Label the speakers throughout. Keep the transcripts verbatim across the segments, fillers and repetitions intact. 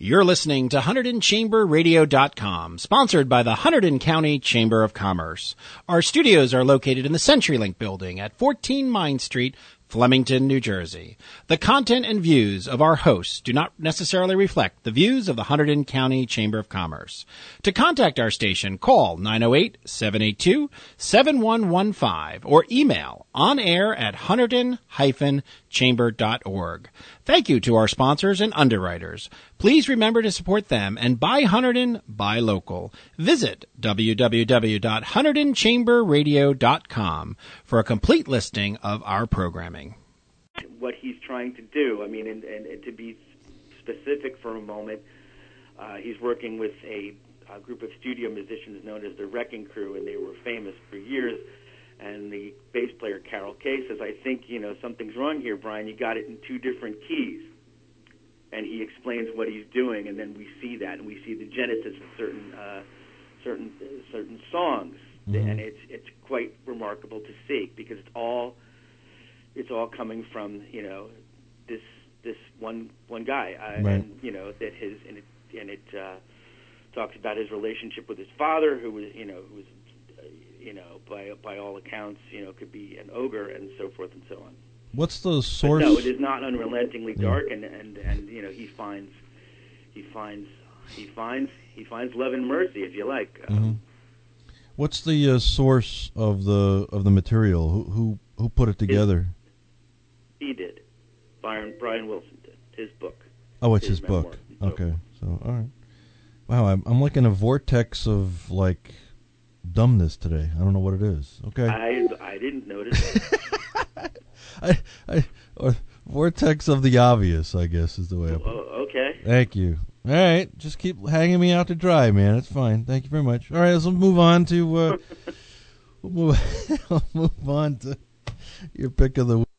Speaker 1: You're listening to Hunterdon Chamber Radio dot com, sponsored by the Hunterdon County Chamber of Commerce. Our studios are located in the CenturyLink building at fourteen Mine Street, Flemington, New Jersey. The content and views of our hosts do not necessarily reflect the views of the Hunterdon County Chamber of Commerce. To contact our station, call nine oh eight, seven eight two, seven one one five or email onair at hunterdon dash chamber dot org. Thank you to our sponsors and underwriters. Please remember to support them and buy Hunterdon, buy local. Visit w w w dot hunterdon chamber radio dot com for a complete listing of our programming.
Speaker 2: What he's trying to do, I mean, and, and, and to be specific for a moment, uh, he's working with a, a group of studio musicians known as the Wrecking Crew, and they were famous for years. And the bass player, Carol Kay, says, I think, you know, something's wrong here, Brian. You got it in two different keys. And he explains what he's doing, and then we see that, and we see the genesis of certain uh, certain uh, certain songs. Mm-hmm. And it's it's quite remarkable to see, because it's all it's all coming from, you know, this this one one guy. Uh,
Speaker 3: right.
Speaker 2: And, you know, that his, and it, and it uh, talks about his relationship with his father, who was, you know, who was, you know, by by all accounts, you know, could be an ogre and so forth and so on.
Speaker 3: What's the source?
Speaker 2: But no, it is not unrelentingly dark, and, and, and you know, he finds he finds he finds he finds love and mercy, if you like.
Speaker 3: Mm-hmm. Um, What's the uh, source of the of the material? Who who who put it together?
Speaker 2: He did. Brian Brian Wilson did. His book.
Speaker 3: Oh, it's his, his book. Okay, so all right. Wow, I'm I'm like in a vortex of like dumbness today. I don't know what it is. Okay.
Speaker 2: I I didn't notice.
Speaker 3: I I or vortex of the obvious, I guess, is the way I put it.
Speaker 2: Oh, okay.
Speaker 3: Thank you. All right, just keep hanging me out to dry, man. It's fine. Thank you very much. All right, let's move on to uh, we'll move, we'll move on to your pick of the week.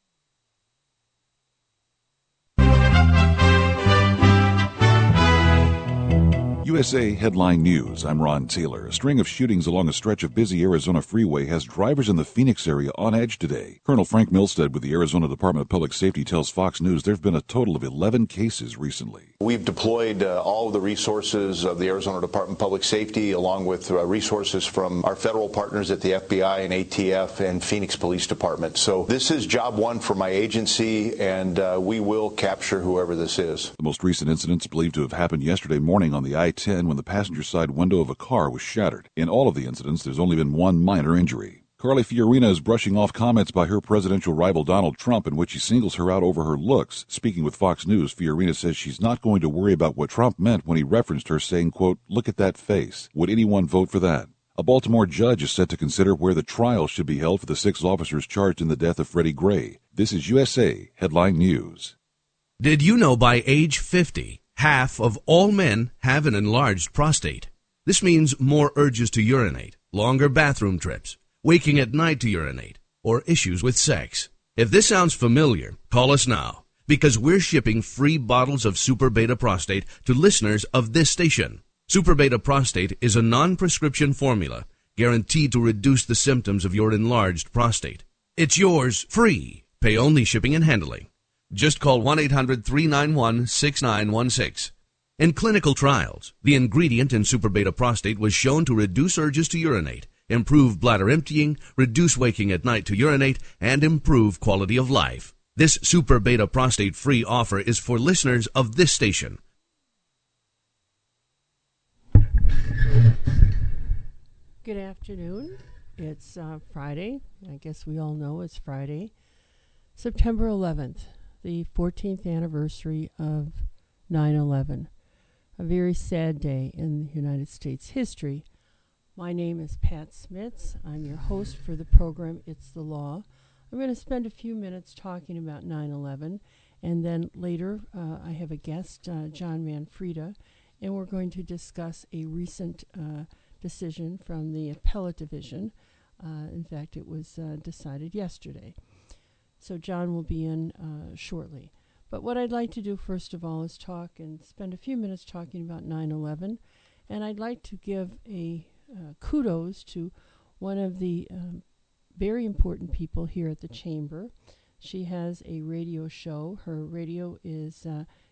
Speaker 4: U S A Headline News. I'm Ron Taylor. A string of shootings along a stretch of busy Arizona freeway has drivers in the Phoenix area on edge today. Colonel Frank Milstead with the Arizona Department of Public Safety tells Fox News there have been a total of eleven cases recently.
Speaker 5: We've deployed uh, all of the resources of the Arizona Department of Public Safety, along with uh, resources from our federal partners at the F B I and A T F and Phoenix Police Department. So this is job one for my agency, and uh, we will capture whoever this is.
Speaker 4: The most recent incidents believed to have happened yesterday morning on the I ten when the passenger side window of a car was shattered. In all of the incidents, there's only been one minor injury. Carly Fiorina is brushing off comments by her presidential rival Donald Trump in which he singles her out over her looks. Speaking with Fox News, Fiorina says she's not going to worry about what Trump meant when he referenced her saying, quote, look at that face. Would anyone vote for that? A Baltimore judge is set to consider where the trial should be held for the six officers charged in the death of Freddie Gray. This is U S A Headline News.
Speaker 6: Did you know by age fifty, half of all men have an enlarged prostate? This means more urges to urinate, longer bathroom trips, waking at night to urinate, or issues with sex. If this sounds familiar, call us now, because we're shipping free bottles of Super Beta Prostate to listeners of this station. Super Beta Prostate is a non-prescription formula guaranteed to reduce the symptoms of your enlarged prostate. It's yours free. Pay only shipping and handling. Just call one eight hundred three nine one six nine one six. In clinical trials, the ingredient in Super Beta Prostate was shown to reduce urges to urinate, improve bladder emptying, reduce waking at night to urinate, and improve quality of life. This Super Beta Prostate free offer is for listeners of this station.
Speaker 7: Good afternoon. It's uh, Friday. I guess we all know it's Friday, September eleventh. The fourteenth anniversary of nine eleven, a very sad day in United States history. My name is Pat Smits. I'm your host for the program It's the Law. I'm going to spend a few minutes talking about nine eleven, and then later uh, I have a guest, uh, John Manfreda, and we're going to discuss a recent uh, decision from the Appellate Division. Uh, in fact, it was uh, decided yesterday. So John will be in uh, shortly. But what I'd like to do first of all is talk and spend a few minutes talking about nine eleven. And I'd like to give a uh, kudos to one of the um, very important people here at the Chamber. She has a radio show. Her radio is uh,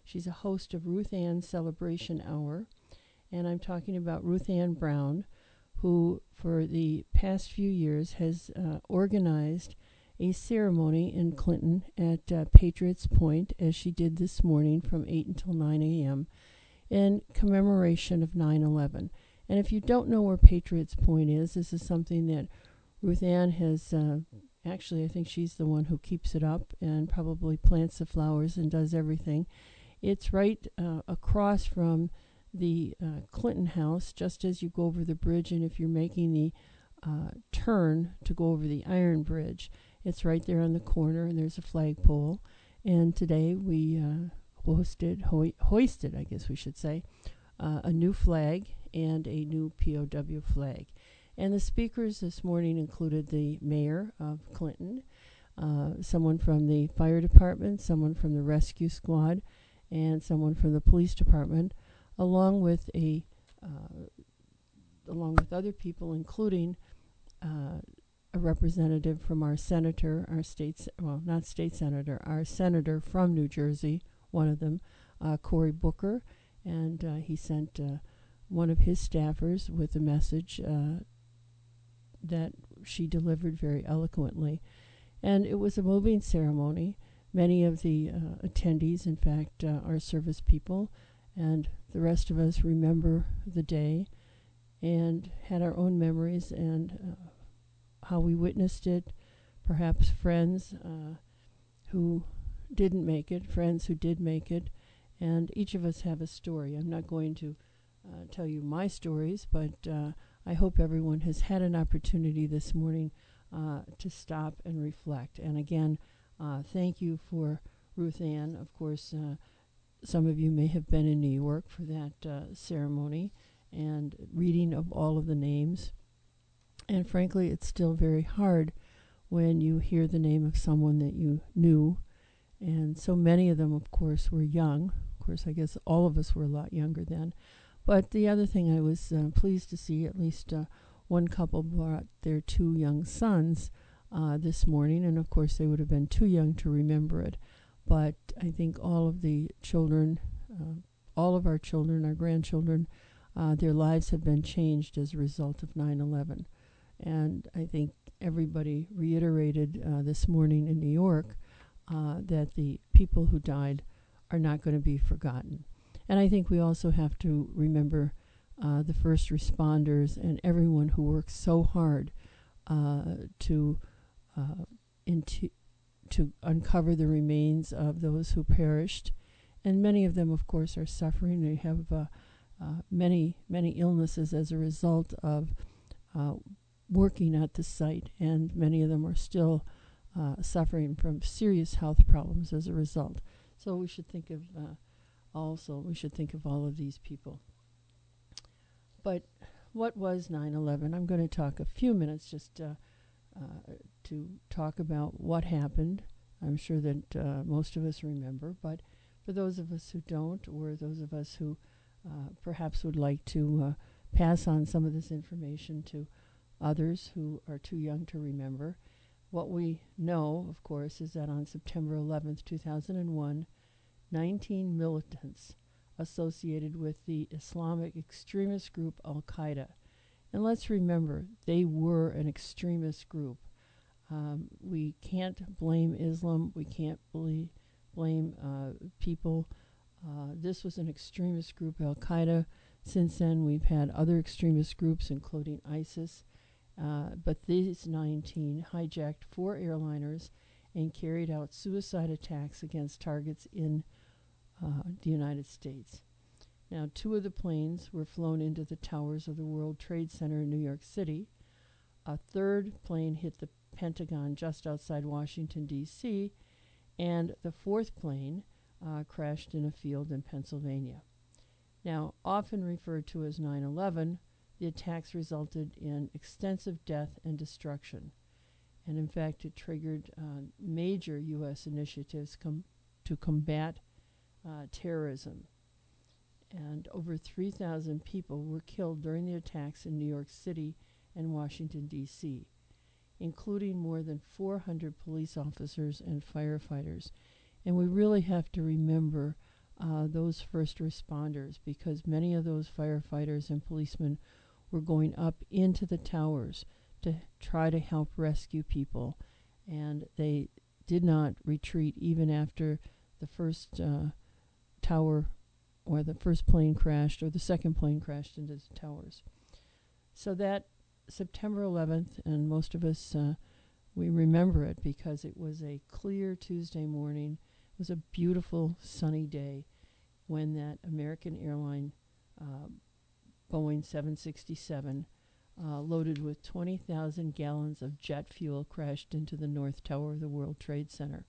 Speaker 7: She's a host of Ruth Ann Celebration Hour, and I'm talking about Ruth Ann Brown, who for the past few years has uh, organized a ceremony in Clinton at uh, Patriots Point, as she did this morning from eight until nine a.m., in commemoration of nine eleven. And if you don't know where Patriots Point is, this is something that Ruth Ann has, uh, actually I think she's the one who keeps it up and probably plants the flowers and does everything. It's right uh, across from the uh, Clinton House, just as you go over the bridge, and if you're making the uh, turn to go over the Iron Bridge, it's right there on the corner, and there's a flagpole. And today we uh, hosted, ho- hoisted, I guess we should say, uh, a new flag and a new P O W flag. And the speakers this morning included the mayor of Clinton, uh, someone from the fire department, someone from the rescue squad, and someone from the police department, along with a, uh, along with other people, including uh, a representative from our senator, our state, well, not state senator, our senator from New Jersey, one of them, uh, Cory Booker, and uh, he sent uh, one of his staffers with a message uh, that she delivered very eloquently. And it was a moving ceremony. Many of the uh, attendees, in fact, uh, are service people, and the rest of us remember the day and had our own memories and uh, how we witnessed it, perhaps friends uh, who didn't make it, friends who did make it, and each of us have a story. I'm not going to uh, tell you my stories, but uh, I hope everyone has had an opportunity this morning uh, to stop and reflect. And again, uh, thank you for Ruth Ann. Of course, uh, some of you may have been in New York for that uh, ceremony and reading of all of the names. And frankly, it's still very hard when you hear the name of someone that you knew. And so many of them, of course, were young. Of course, I guess all of us were a lot younger then. But the other thing I was uh, pleased to see, at least uh, one couple brought their two young sons uh, this morning. And of course, they would have been too young to remember it. But I think all of the children, uh, all of our children, our grandchildren, uh, their lives have been changed as a result of nine eleven. And I think everybody reiterated uh, this morning in New York uh, that the people who died are not going to be forgotten. And I think we also have to remember uh, the first responders and everyone who works so hard uh, to uh, into, to uncover the remains of those who perished. And many of them, of course, are suffering. They have uh, uh, many, many illnesses as a result of uh, working at the site, and many of them are still uh, suffering from serious health problems as a result. So we should think of uh, also, we should think of all of these people. But what was nine eleven? I'm going to talk a few minutes just uh, uh, to talk about what happened. I'm sure that uh, most of us remember, but for those of us who don't, or those of us who uh, perhaps would like to uh, pass on some of this information to others who are too young to remember, what we know, of course, is that on September eleventh, two thousand one, nineteen militants associated with the Islamic extremist group Al-Qaeda. And let's remember, they were an extremist group. Um, we can't blame Islam. We can't believe, blame uh, people. Uh, this was an extremist group, Al-Qaeda. Since then, we've had other extremist groups, including ISIS. Uh, but these nineteen hijacked four airliners and carried out suicide attacks against targets in uh, the United States. Now, two of the planes were flown into the towers of the World Trade Center in New York City. A third plane hit the Pentagon just outside Washington, D C, and the fourth plane uh, crashed in a field in Pennsylvania. Now, often referred to as nine eleven, the attacks resulted in extensive death and destruction. And in fact, it triggered uh, major U S initiatives com- to combat uh, terrorism. And over three thousand people were killed during the attacks in New York City and Washington, D C, including more than four hundred police officers and firefighters. And we really have to remember uh, those first responders, because many of those firefighters and policemen were going up into the towers to try to help rescue people, and they did not retreat even after the first uh, tower or the first plane crashed or the second plane crashed into the towers. So that September eleventh, and most of us, uh, we remember it because it was a clear Tuesday morning. It was a beautiful sunny day when that American airline uh, Boeing seven sixty-seven uh, loaded with twenty thousand gallons of jet fuel crashed into the North Tower of the World Trade Center.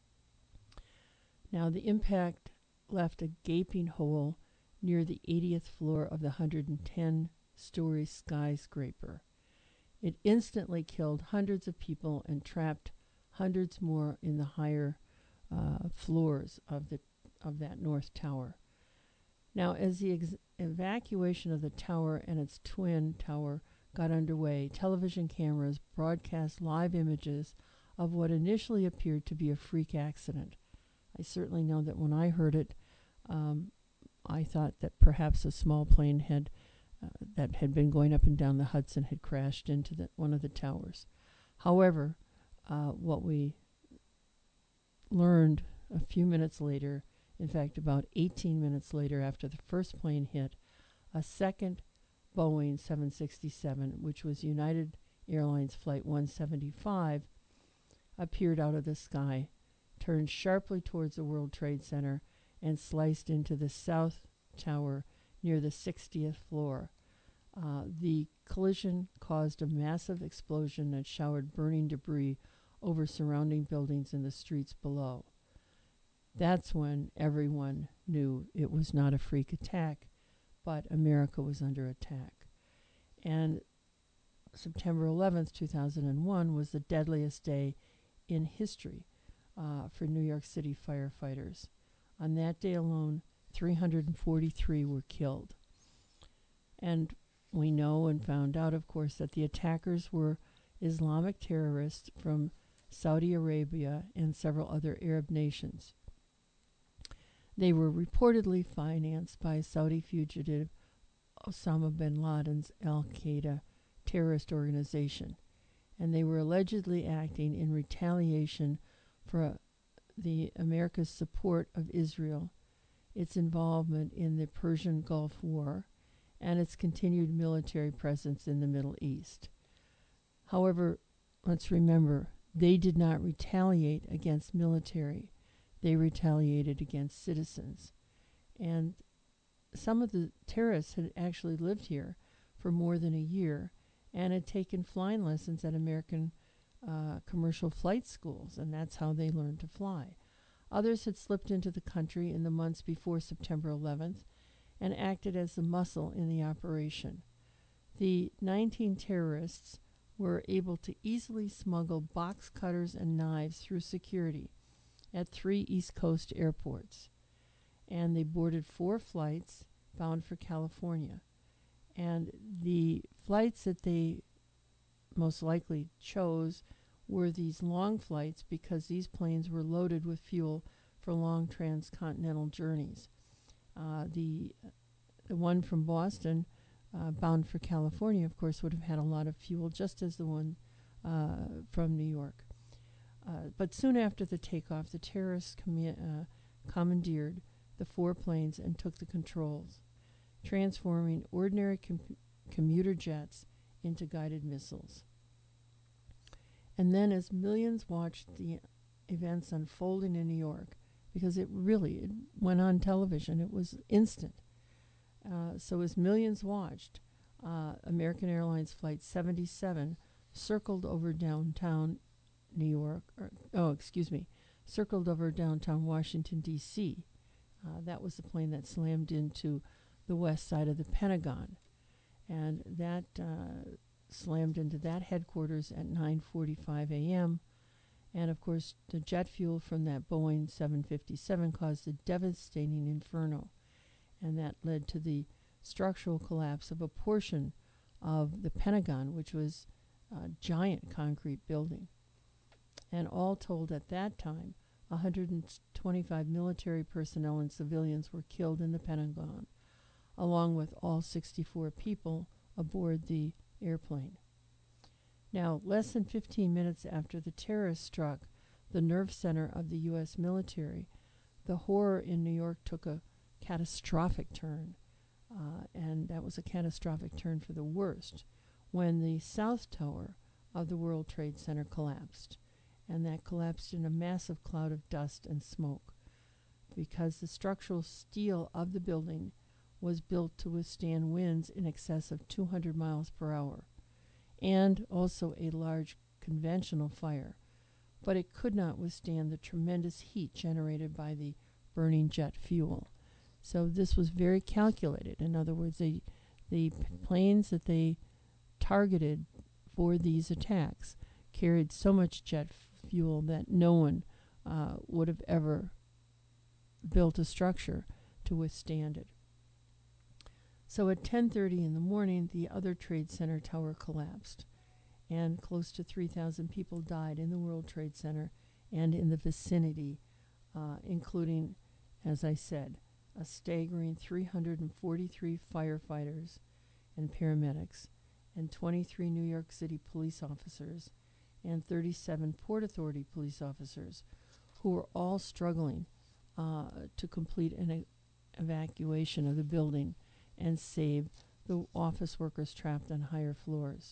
Speaker 7: Now, the impact left a gaping hole near the eightieth floor of the one hundred ten story skyscraper. It instantly killed hundreds of people and trapped hundreds more in the higher uh, floors of the of that North Tower. Now, as the ex- evacuation of the tower and its twin tower got underway, television cameras broadcast live images of what initially appeared to be a freak accident. I certainly know that when I heard it, um, I thought that perhaps a small plane had uh, that had been going up and down the Hudson had crashed into the, one of the towers. However, uh, what we learned a few minutes later, in fact, about eighteen minutes later after the first plane hit, a second Boeing seven sixty-seven, which was United Airlines Flight one seventy-five, appeared out of the sky, turned sharply towards the World Trade Center, and sliced into the South Tower near the sixtieth floor. Uh, the collision caused a massive explosion that showered burning debris over surrounding buildings in the streets below. That's when everyone knew it was not a freak attack, but America was under attack. And September eleventh, two thousand one was the deadliest day in history uh, for New York City firefighters. On that day alone, three hundred forty-three were killed. And we know and found out, of course, that the attackers were Islamic terrorists from Saudi Arabia and several other Arab nations. They were reportedly financed by Saudi fugitive Osama bin Laden's al-Qaeda terrorist organization, and they were allegedly acting in retaliation for uh, the America's support of Israel, its involvement in the Persian Gulf War, and its continued military presence in the Middle East. However, let's remember, they did not retaliate against military. They retaliated against citizens. And some of the terrorists had actually lived here for more than a year and had taken flying lessons at American uh, commercial flight schools, and that's how they learned to fly. Others had slipped into the country in the months before September eleventh and acted as the muscle in the operation. The nineteen terrorists were able to easily smuggle box cutters and knives through security at three East Coast airports, and they boarded four flights bound for California. And the flights that they most likely chose were these long flights because these planes were loaded with fuel for long transcontinental journeys. Uh, the the one from Boston, uh, bound for California, of course, would have had a lot of fuel, just as the one uh, from New York. Uh, but soon after the takeoff, the terrorists commi- uh, commandeered the four planes and took the controls, transforming ordinary com- commuter jets into guided missiles. And then, as millions watched the events unfolding in New York, because it really it went on television, it was instant. Uh, so as millions watched, uh, American Airlines Flight seventy-seven circled over downtown New York, or, oh, excuse me, circled over downtown Washington, D C Uh, that was the plane that slammed into the west side of the Pentagon. And that uh, slammed into that headquarters at nine forty-five a.m. And, of course, the jet fuel from that Boeing seven fifty-seven caused a devastating inferno. And that led to the structural collapse of a portion of the Pentagon, which was a giant concrete building. And all told, at that time, one hundred twenty-five military personnel and civilians were killed in the Pentagon, along with all sixty-four people aboard the airplane. Now, less than fifteen minutes after the terrorists struck the nerve center of the U S military, the horror in New York took a catastrophic turn, uh, and that was a catastrophic turn for the worst, when the South Tower of the World Trade Center collapsed, and that collapsed in a massive cloud of dust and smoke, because the structural steel of the building was built to withstand winds in excess of two hundred miles per hour, and also a large conventional fire, but it could not withstand the tremendous heat generated by the burning jet fuel. So this was very calculated. In other words, they, the p- planes that they targeted for these attacks carried so much jet fuel that no one uh, would have ever built a structure to withstand it. So at ten thirty in the morning, the other Trade Center tower collapsed, and close to three thousand people died in the World Trade Center and in the vicinity, uh, including, as I said, a staggering three hundred forty-three firefighters and paramedics, and twenty-three New York City police officers, and thirty-seven Port Authority police officers, who were all struggling uh, to complete an e- evacuation of the building and save the office workers trapped on higher floors.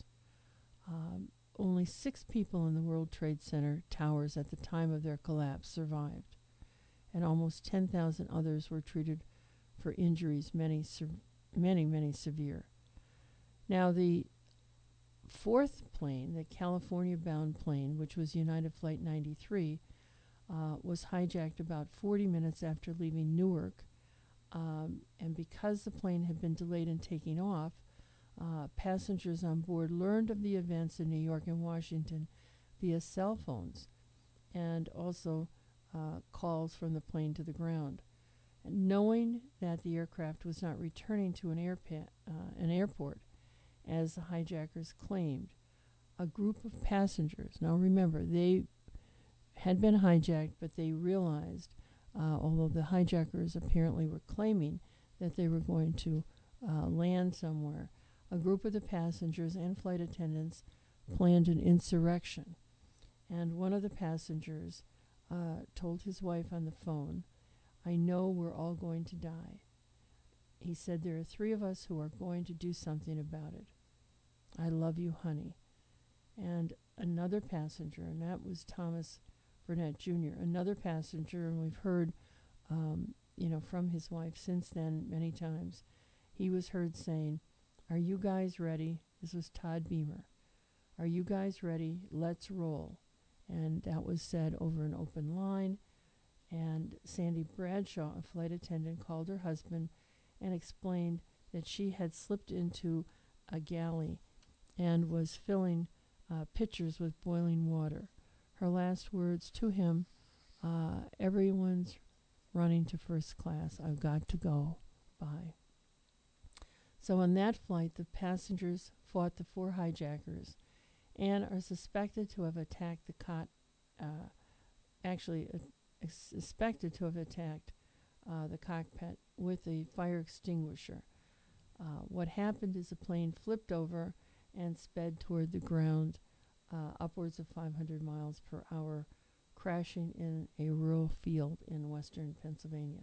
Speaker 7: Um, only six people in the World Trade Center towers at the time of their collapse survived, and almost ten thousand others were treated for injuries, many, se- many, many severe. Now, the fourth plane, the California-bound plane, which was United Flight ninety-three, uh, was hijacked about forty minutes after leaving Newark, um, and because the plane had been delayed in taking off, uh, passengers on board learned of the events in New York and Washington via cell phones, and also uh, calls from the plane to the ground. And knowing that the aircraft was not returning to an, airpa- uh, an airport, as the hijackers claimed, a group of passengers, now remember, they had been hijacked, but they realized, uh, although the hijackers apparently were claiming that they were going to uh, land somewhere, a group of the passengers and flight attendants planned an insurrection. And one of the passengers uh, told his wife on the phone, "I know we're all going to die." He said, "There are three of us who are going to do something about it. I love you, honey." And another passenger, and that was Thomas Burnett Junior, another passenger, and we've heard, um, you know, from his wife since then many times, he was heard saying, "Are you guys ready?" This was Todd Beamer. "Are you guys ready? Let's roll." And that was said over an open line. And Sandy Bradshaw, a flight attendant, called her husband and explained that she had slipped into a galley and was filling uh, pitchers with boiling water. Her last words to him, uh, "Everyone's running to first class. I've got to go. Bye." So on that flight, the passengers fought the four hijackers and are suspected to have attacked the cot, uh, actually uh, ex- suspected to have attacked uh, the cockpit with a fire extinguisher. Uh, what happened is the plane flipped over and sped toward the ground uh, upwards of five hundred miles per hour, crashing in a rural field in western Pennsylvania.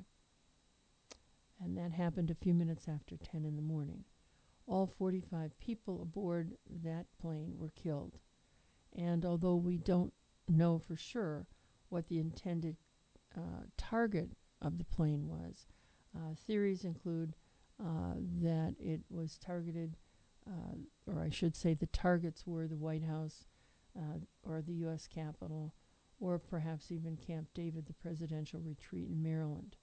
Speaker 7: And that happened a few minutes after ten in the morning. All forty-five people aboard that plane were killed. And although we don't know for sure what the intended uh, target of the plane was, uh, theories include uh, that it was targeted, uh, or I should say the targets were the White House uh, or the U S Capitol, or perhaps even Camp David, the presidential retreat in Maryland.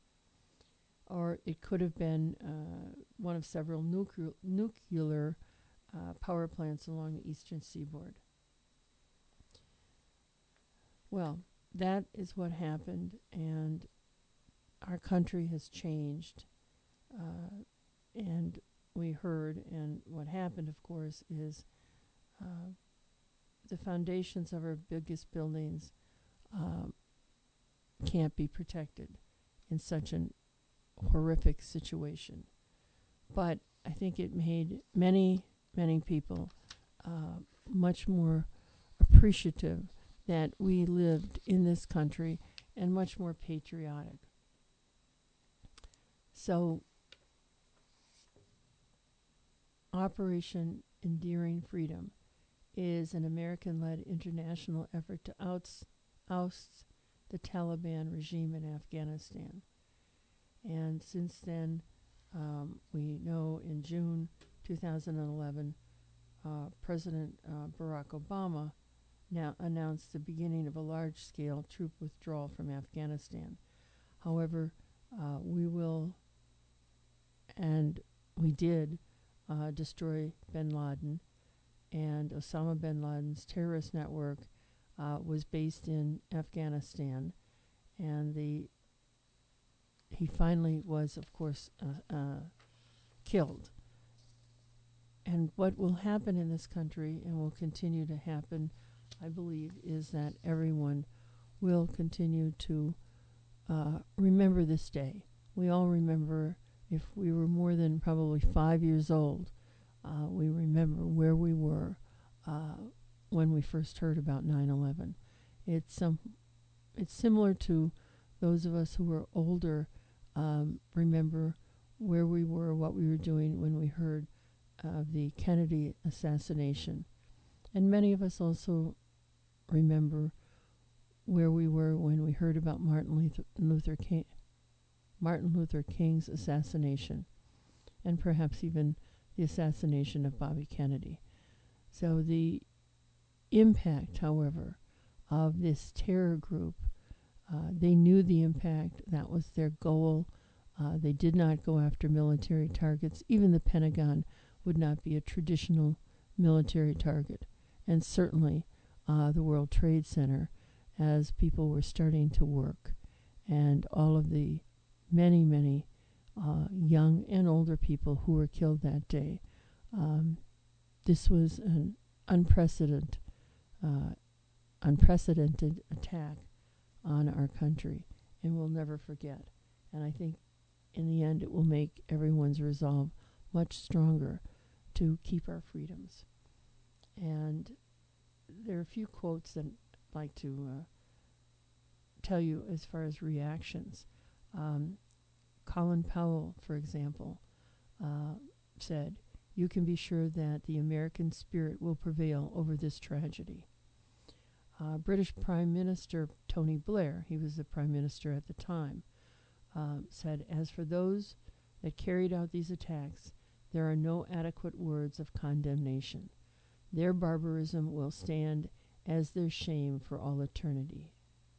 Speaker 7: Or it could have been uh, one of several nuclear, nuclear uh, power plants along the eastern seaboard. Well, that is what happened, and our country has changed. Uh, and we heard, and what happened, of course, is uh, the foundations of our biggest buildings, um, can't be protected in such an horrific situation. But I think it made many, many people uh, much more appreciative that we lived in this country and much more patriotic. So, Operation Enduring Freedom is an American-led international effort to outs, oust the Taliban regime in Afghanistan. And since then, um, we know in June two thousand eleven, uh, President uh, Barack Obama now announced the beginning of a large-scale troop withdrawal from Afghanistan. However, uh, we will, and we did, uh, destroy bin Laden, and Osama bin Laden's terrorist network uh, was based in Afghanistan, and the he finally was, of course, uh, uh, killed. And what will happen in this country, and will continue to happen, I believe, is that everyone will continue to uh, remember this day. We all remember, if we were more than probably five years old, uh, we remember where we were uh, when we first heard about nine eleven. It's um, it's similar to those of us who were older um, remember where we were, what we were doing when we heard of uh, the Kennedy assassination. And many of us also remember where we were when we heard about Martin Luther, Luther King, Martin Luther King's assassination, and perhaps even the assassination of Bobby Kennedy. So the impact, however, of this terror group, uh, they knew the impact. That was their goal. Uh, they did not go after military targets. Even the Pentagon would not be a traditional military target. And certainly uh, the World Trade Center, as people were starting to work, and all of the many, many uh, young and older people who were killed that day. Um, this was an unprecedented, uh, unprecedented attack on our country, and we'll never forget. And I think in the end it will make everyone's resolve much stronger to keep our freedoms. And there are a few quotes that I'd like to uh, tell you as far as reactions. Um, Colin Powell, for example, uh, said, "You can be sure that the American spirit will prevail over this tragedy." Uh, British Prime Minister Tony Blair, he was the Prime Minister at the time, uh, said, "As for those that carried out these attacks, there are no adequate words of condemnation. Their barbarism will stand as their shame for all eternity."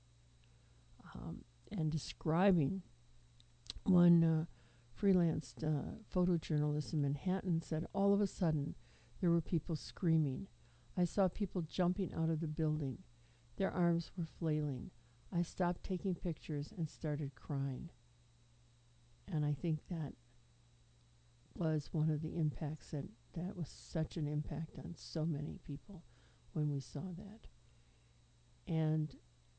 Speaker 7: Um, and describing one uh, freelance uh, photojournalist in Manhattan said, "All of a sudden, there were people screaming. I saw people jumping out of the building. Their arms were flailing. I stopped taking pictures and started crying." And I think that was one of the impacts that, that was such an impact on so many people when we saw that. And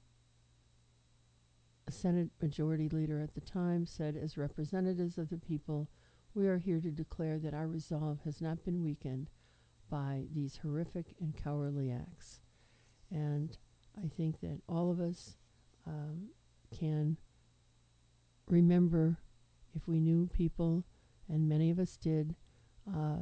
Speaker 7: a Senate Majority Leader at the time said, "As representatives of the people, we are here to declare that our resolve has not been weakened by these horrific and cowardly acts." And I think that all of us um, can remember, if we knew people, and many of us did, uh,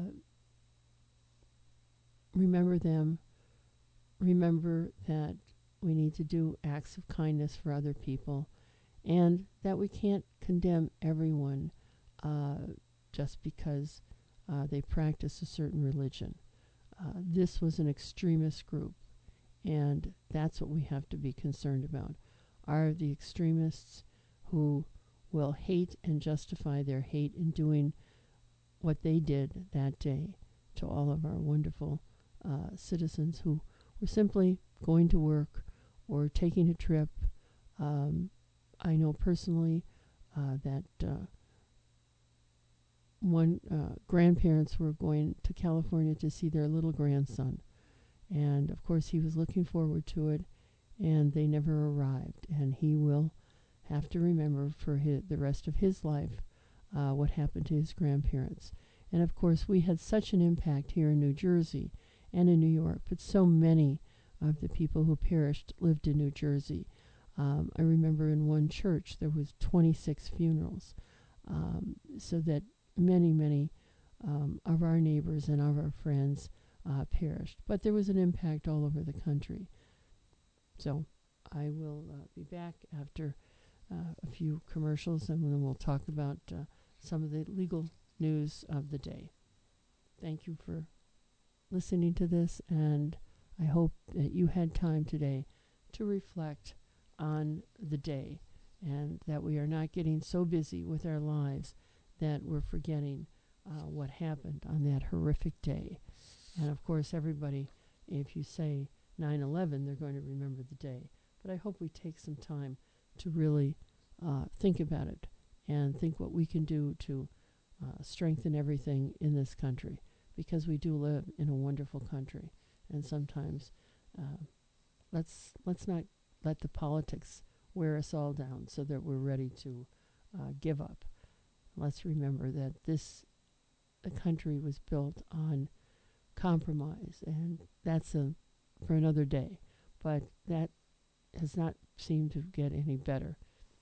Speaker 7: remember them, remember that we need to do acts of kindness for other people, and that we can't condemn everyone uh, just because uh, they practice a certain religion. Uh, this was an extremist group, and that's what we have to be concerned about. Are the extremists who will hate and justify their hate in doing what they did that day to all of our wonderful uh, citizens who were simply going to work or taking a trip. Um, I know personally uh, that uh, one uh, grandparents were going to California to see their little grandson. And of course he was looking forward to it, and they never arrived. And he will have to remember for his, the rest of his life uh, what happened to his grandparents. And of course, we had such an impact here in New Jersey and in New York, but so many of the people who perished lived in New Jersey. Um, I remember in one church there was twenty-six funerals, um, so that many, many um, of our neighbors and of our friends uh, perished. But there was an impact all over the country. So I will uh, be back after uh, a few commercials, and then we'll talk about uh, some of the legal news of the day. Thank you for listening to this, and I hope that you had time today to reflect on the day, and that we are not getting so busy with our lives that we're forgetting uh, what happened on that horrific day. And of course, everybody, if you say nine eleven, they're going to remember the day. But I hope we take some time to really uh, think about it and think what we can do to uh, strengthen everything in this country, because we do live in a wonderful country. And sometimes uh, let's let's not let the politics wear us all down so that we're ready to uh, give up. Let's remember that this the country was built on compromise, and that's a for another day. But that has not seemed to get any better.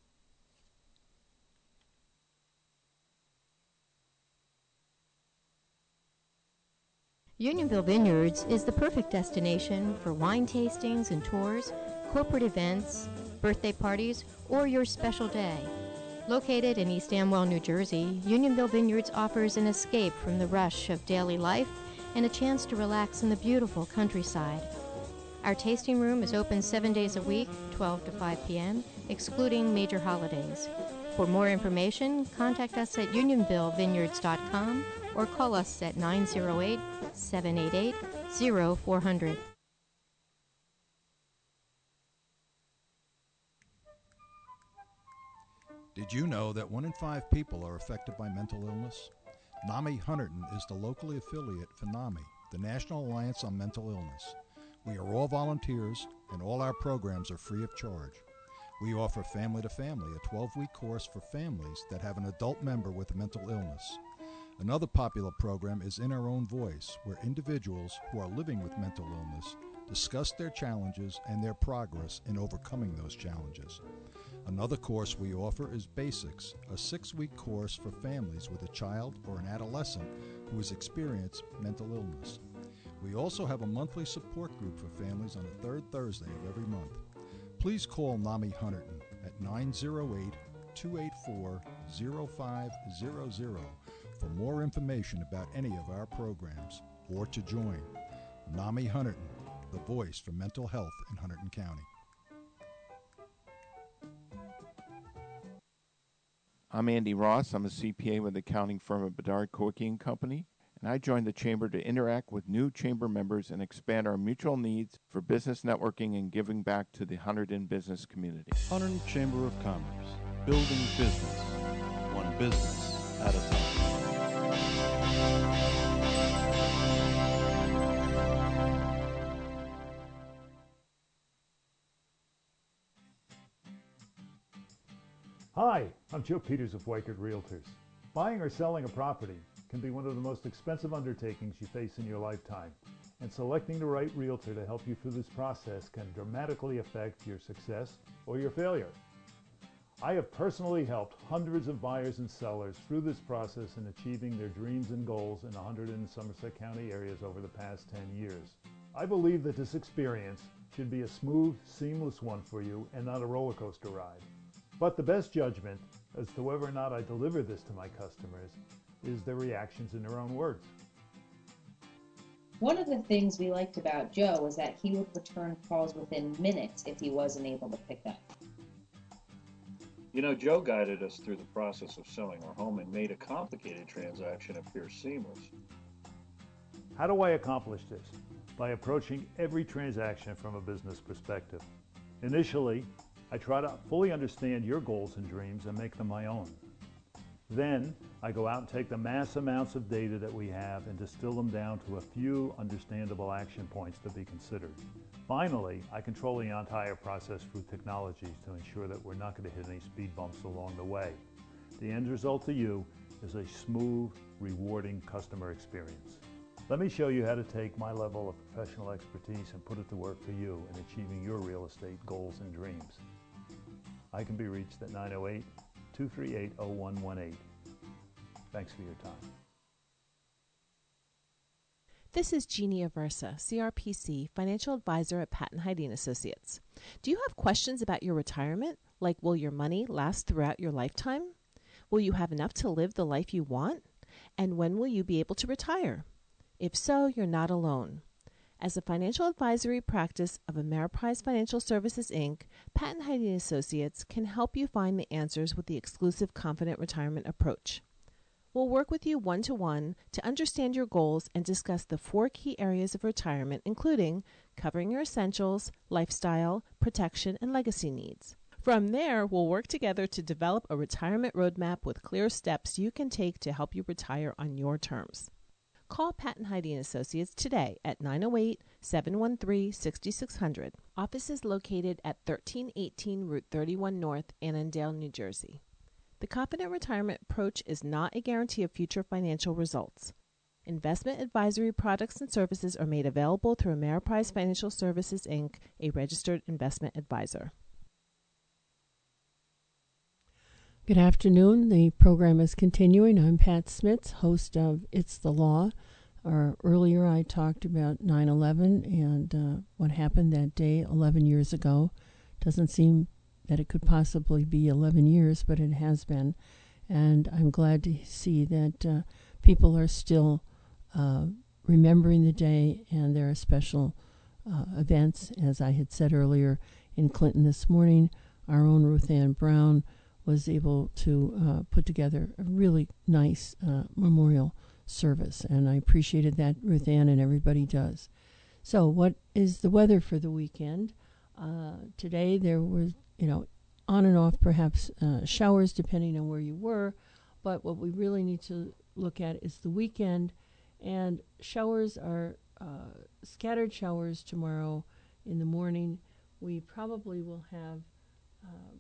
Speaker 8: Unionville Vineyards is the perfect destination for wine tastings and tours, corporate events, birthday parties, or your special day. Located in East Amwell, New Jersey, Unionville Vineyards offers an escape from the rush of daily life and a chance to relax in the beautiful countryside. Our tasting room is open seven days a week, twelve to five p.m., excluding major holidays. For more information, contact us at unionville vineyards dot com or call us at nine oh eight, seven eight eight, oh four hundred.
Speaker 9: Did you know that one in five people are affected by mental illness? NAMI Hunterdon is the locally affiliate for NAMI, the National Alliance on Mental Illness. We are all volunteers, and all our programs are free of charge. We offer Family to Family, a twelve-week course for families that have an adult member with a mental illness. Another popular program is In Our Own Voice, where individuals who are living with mental illness discuss their challenges and their progress in overcoming those challenges. Another course we offer is Basics, a six-week course for families with a child or an adolescent who has experienced mental illness. We also have a monthly support group for families on the third Thursday of every month. Please call NAMI Hunterdon at nine oh eight, two eight four, oh five hundred for more information about any of our programs or to join. NAMI Hunterdon, the voice for mental health in Hunterdon County.
Speaker 10: I'm Andy Ross. I'm a C P A with the accounting firm of Bedard, Koicke and Company, and I joined the Chamber to interact with new Chamber members and expand our mutual needs for business networking and giving back to the Hunterdon business community.
Speaker 11: Hunterdon Chamber of Commerce, building business, one business at a time.
Speaker 12: Hi, I'm Joe Peters of Weichert Realtors. Buying or selling a property can be one of the most expensive undertakings you face in your lifetime, and selecting the right realtor to help you through this process can dramatically affect your success or your failure. I have personally helped hundreds of buyers and sellers through this process in achieving their dreams and goals in the Hunterdon and Somerset County areas over the past ten years. I believe that this experience should be a smooth, seamless one for you and not a roller coaster ride. But the best judgment as to whether or not I deliver this to my customers is their reactions in their own words.
Speaker 13: One of the things we liked about Joe was that he would return calls within minutes if he wasn't able to pick up.
Speaker 14: You know, Joe guided us through the process of selling our home and made a complicated transaction appear seamless.
Speaker 12: How do I accomplish this? By approaching every transaction from a business perspective. Initially, I try to fully understand your goals and dreams and make them my own. Then I go out and take the mass amounts of data that we have and distill them down to a few understandable action points to be considered. Finally, I control the entire process through technologies to ensure that we're not going to hit any speed bumps along the way. The end result to you is a smooth, rewarding customer experience. Let me show you how to take my level of professional expertise and put it to work for you in achieving your real estate goals and dreams. I can be reached at nine oh eight, two three eight, oh one one eight. Thanks for your time.
Speaker 15: This is Jeannie Aversa, C R P C, Financial Advisor at Patton Heide and Associates. Do you have questions about your retirement, like will your money last throughout your lifetime? Will you have enough to live the life you want? And when will you be able to retire? If so, you're not alone. As a financial advisory practice of Ameriprise Financial Services, Incorporated, Patton Heide and Associates can help you find the answers with the exclusive Confident Retirement approach. We'll work with you one-to-one to understand your goals and discuss the four key areas of retirement, including covering your essentials, lifestyle, protection, and legacy needs. From there, we'll work together to develop a retirement roadmap with clear steps you can take to help you retire on your terms. Call Patton Heide and Associates today at nine oh eight, seven one three, six six zero zero. Office is located at thirteen eighteen Route thirty-one North, Annandale, New Jersey. The Confident Retirement approach is not a guarantee of future financial results. Investment advisory products and services are made available through Ameriprise Financial Services, Incorporated, a registered investment advisor.
Speaker 7: Good afternoon. The program is continuing. I'm Pat Smits, host of It's the Law. Or earlier I talked about nine eleven and uh, what happened that day eleven years ago. Doesn't seem that it could possibly be eleven years, but it has been. And I'm glad to see that uh, people are still uh, remembering the day, and there are special uh, events. As I had said earlier in Clinton this morning, our own Ruth Ann Brown was able to uh, put together a really nice uh, memorial service, and I appreciated that, Ruth Ann, and everybody does. So what is the weather for the weekend? Uh, today there was, you know, on and off perhaps uh, showers depending on where you were, but what we really need to look at is the weekend, and showers are uh, scattered showers tomorrow in the morning. We probably will have uh,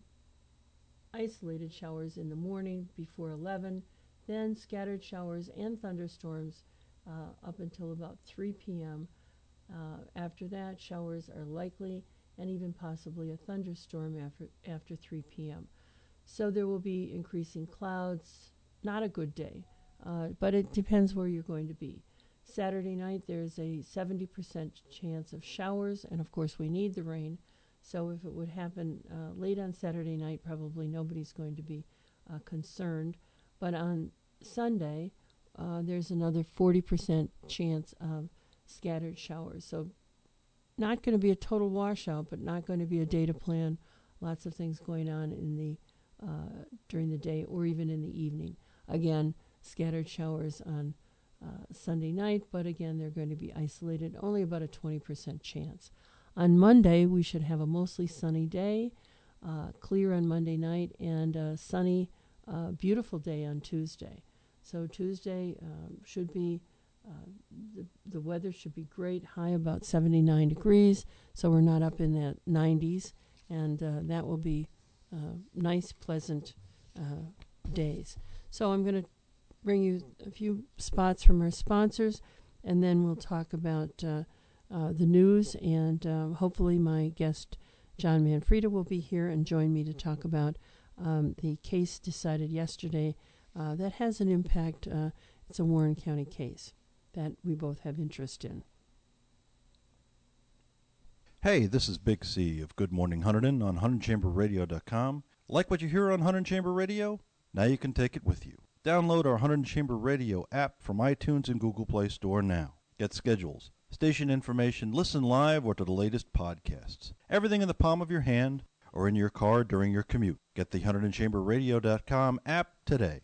Speaker 7: isolated showers in the morning before eleven, then scattered showers and thunderstorms uh, up until about three p.m. Uh, after that, showers are likely, and even possibly a thunderstorm after after three p.m. So there will be increasing clouds. Not a good day, uh, but it depends where you're going to be. Saturday night, there's a seventy percent chance of showers, and of course we need the rain. So if it would happen uh, late on Saturday night, probably nobody's going to be uh, concerned. But on Sunday, uh, there's another forty percent chance of scattered showers. So not going to be a total washout, but not going to be a day to plan. Lots of things going on in the uh, during the day or even in the evening. Again, scattered showers on uh, Sunday night, but again, they're going to be isolated, only about a twenty percent chance. On Monday, we should have a mostly sunny day, uh, clear on Monday night, and a sunny, uh, beautiful day on Tuesday. So Tuesday um, should be, uh, the, the weather should be great, high about seventy-nine degrees, so we're not up in the nineties, and uh, that will be uh, nice, pleasant uh, days. So I'm going to bring you a few spots from our sponsors, and then we'll talk about uh, Uh, the news, and uh, hopefully my guest John Manfreda will be here and join me to talk about um, the case decided yesterday uh, that has an impact. Uh, it's a Warren County case that we both have interest in.
Speaker 9: Hey, this is Big C of Good Morning Hunterdon on Hunterdon Chamber Radio dot com. Like what you hear on Hunterdon Chamber Radio? Now you can take it with you. Download our Hunterdon Chamber Radio app from iTunes and Google Play Store now. Get schedules, station information, listen live, or to the latest podcasts. Everything in the palm of your hand or in your car during your commute. Get the Hunterdon Chamber Radio dot com app today.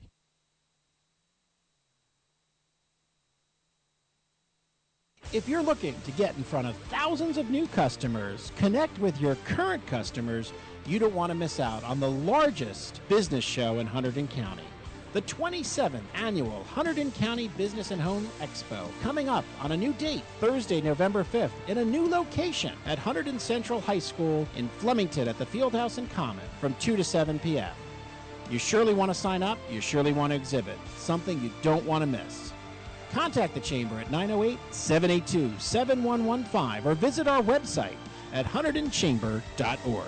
Speaker 1: If you're looking to get in front of thousands of new customers, connect with your current customers, you don't want to miss out on the largest business show in Hunterdon County. The twenty-seventh Annual Hunterdon County Business and Home Expo, coming up on a new date, Thursday, November fifth, in a new location at Hunterdon Central High School in Flemington at the Fieldhouse and Common from two to seven p.m. You surely want to sign up. You surely want to exhibit. Something you don't want to miss. Contact the Chamber at nine oh eight, seven eight two, seven one one five or visit our website at hunterdon chamber dot org.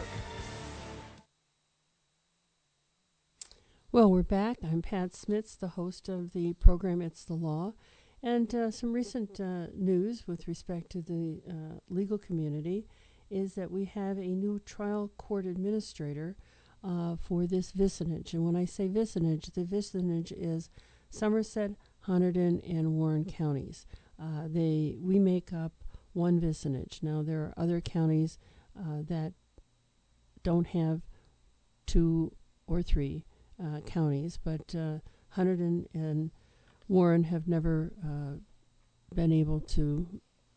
Speaker 7: Well, we're back. I'm Pat Smits, the host of the program It's the Law, and uh, some recent uh, news with respect to the uh, legal community is that we have a new trial court administrator uh, for this vicinage. And when I say vicinage, the vicinage is Somerset, Hunterdon, and Warren counties. Uh, they we make up one vicinage. Now, there are other counties uh, that don't have two or three Uh, counties, but uh, Hunterdon and Warren have never uh, been able to,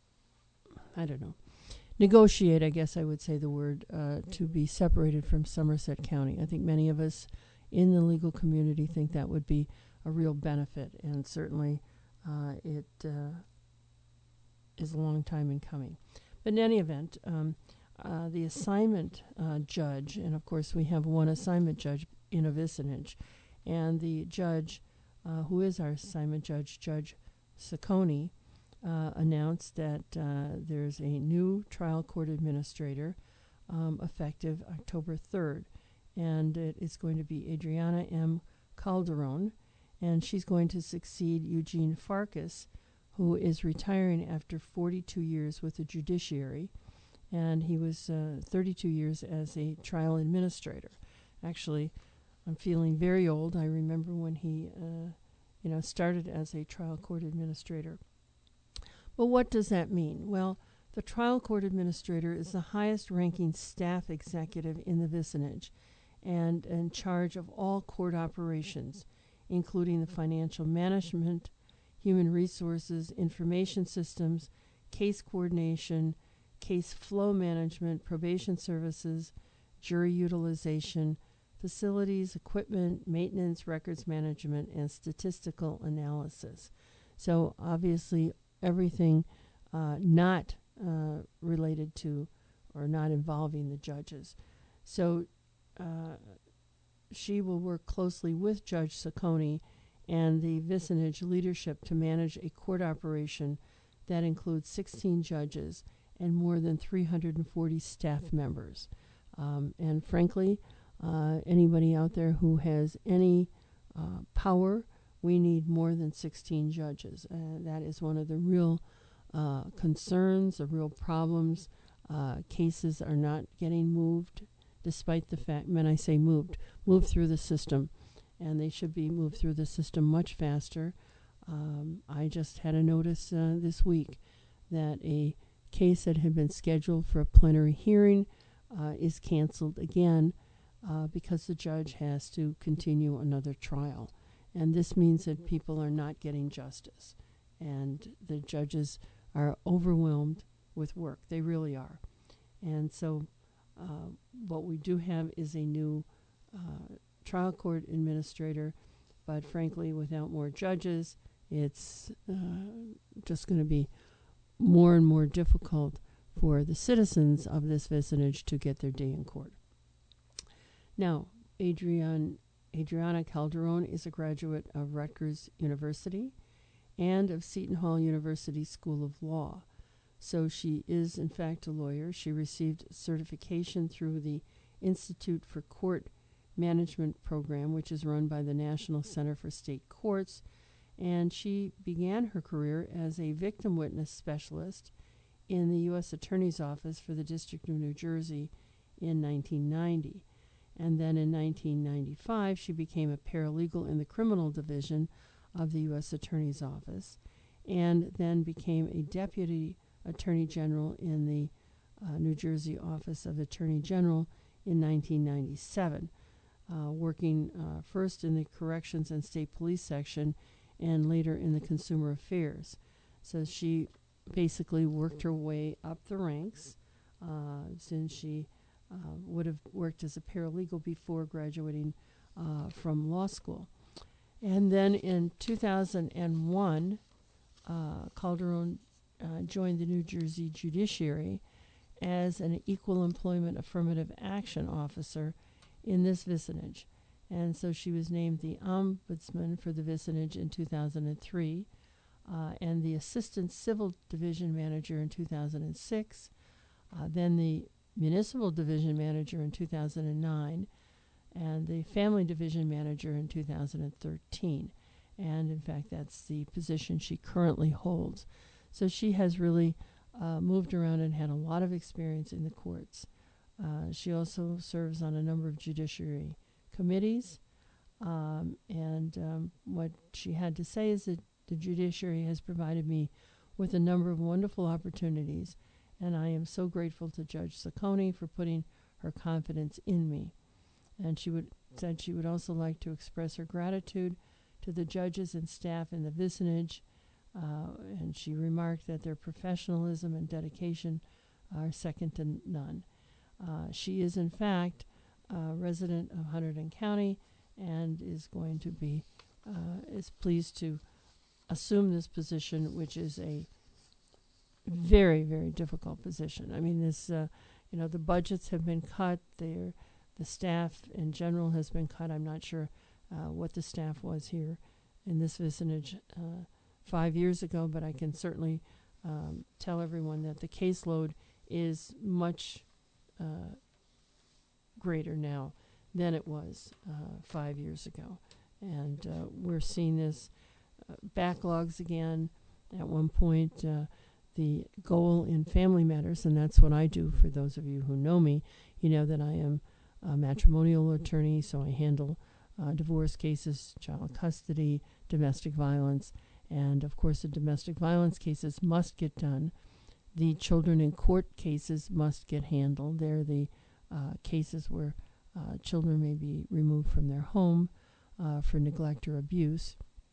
Speaker 7: I don't know, negotiate, I guess I would say the word, uh, to be separated from Somerset County. I think many of us in the legal community think that would be a real benefit, and certainly uh, it uh, is a long time in coming. But in any event, um, uh, the assignment uh, judge, and of course we have one assignment judge in a vicinage, and the judge, uh, who is our assignment judge, Judge Saccone, uh, announced that uh, there's a new trial court administrator um, effective October third, and it is going to be Adriana M. Calderon, and she's going to succeed Eugene Farkas, who is retiring after forty-two years with the judiciary, and he was uh, thirty-two years as a trial administrator. Actually, I'm feeling very old. I remember when he, uh, you know, started as a trial court administrator. But what does that mean? Well, the trial court administrator is the highest-ranking staff executive in the vicinage and in charge of all court operations, including the financial management, human resources, information systems, case coordination, case flow management, probation services, jury utilization, facilities, equipment, maintenance, records management, and statistical analysis. So obviously everything uh, not uh, related to or not involving the judges. So uh, she will work closely with Judge Saccone and the vicinage leadership to manage a court operation that includes sixteen judges and more than three hundred forty staff members. Um, and frankly, Uh, anybody out there who has any uh, power, we need more than sixteen judges. Uh, that is one of the real uh, concerns, the real problems. Uh, cases are not getting moved, despite the fact, when I say moved, moved through the system, and they should be moved through the system much faster. Um, I just had a notice uh, this week that a case that had been scheduled for a plenary hearing uh, is canceled again, Uh, because the judge has to continue another trial. And this means that people are not getting justice. And the judges are overwhelmed with work. They really are. And so uh, what we do have is a new uh, trial court administrator, but frankly, without more judges, it's uh, just going to be more and more difficult for the citizens of this vicinage to get their day in court. Now, Adrian, Adriana Calderon is a graduate of Rutgers University and of Seton Hall University School of Law. So she is, in fact, a lawyer. She received certification through the Institute for Court Management program, which is run by the National Center for State Courts, and she began her career as a victim witness specialist in the U S Attorney's Office for the District of New Jersey in nineteen ninety. And then in nineteen ninety-five, she became a paralegal in the criminal division of the U S Attorney's Office, and then became a deputy attorney general in the uh, New Jersey Office of Attorney General in nineteen ninety-seven, uh, working uh, first in the Corrections and State Police section and later in the Consumer Affairs. So she basically worked her way up the ranks uh, since she Uh, would have worked as a paralegal before graduating uh, from law school. And then in two thousand one, uh, Calderon uh, joined the New Jersey judiciary as an equal employment affirmative action officer in this vicinage. And so she was named the ombudsman for the vicinage in two thousand three, uh, and the assistant civil division manager in two thousand six, uh, then the municipal division manager in two thousand nine, and the family division manager in two thousand thirteen. And in fact, that's the position she currently holds. So she has really uh, moved around and had a lot of experience in the courts. Uh, she also serves on a number of judiciary committees. Um, and um, what she had to say is that the judiciary has provided me with a number of wonderful opportunities. And I am so grateful to Judge Saccone for putting her confidence in me. And she would said she would also like to express her gratitude to the judges and staff in the vicinage. Uh, and she remarked that their professionalism and dedication are second to none. Uh, she is, in fact, a resident of Hunterdon County and is going to be, uh, is pleased to assume this position, which is a very, very difficult position. I mean, this, uh, you know, the budgets have been cut. They're, the staff in general has been cut. I'm not sure uh, what the staff was here in this vicinage uh, five years ago, but I can certainly um, tell everyone that the caseload is much uh, greater now than it was uh, five years ago. And uh, we're seeing this uh, backlogs again. At one point, uh, the goal in family matters, and that's what I do for those of you who know me, you know that I am a matrimonial attorney, so I handle uh, divorce cases, child custody, domestic violence, and of course the domestic violence cases must get done. The children in court cases must get handled. They're the uh, cases where uh, children may be removed from their home uh, for neglect or abuse.